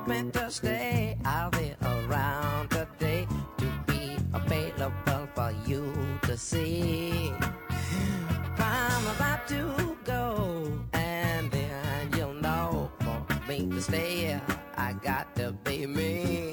meant to stay. I'll be around today to be available for you to see. I'm about to go, and then you'll know for me to stay. I got to be me.